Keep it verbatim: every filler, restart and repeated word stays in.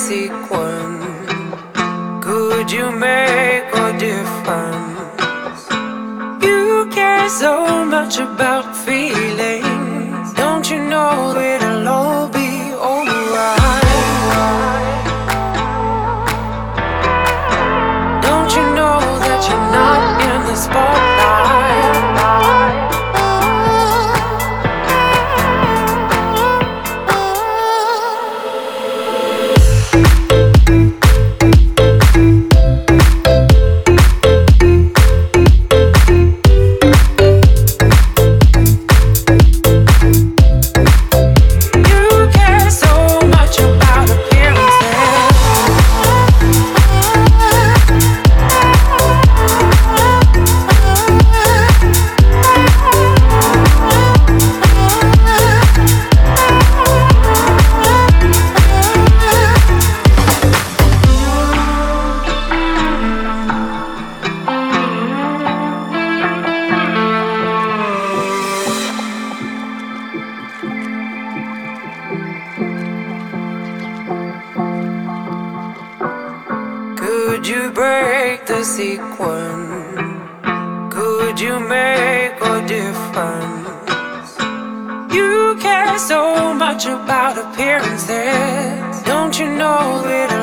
sequence? Could you make a difference? You care so much about feelings. Don't you know it'll all be alright? Don't you know that you're not in the spotlight? Could you break the sequence? Could you make a difference? You care so much about appearances. Don't you know that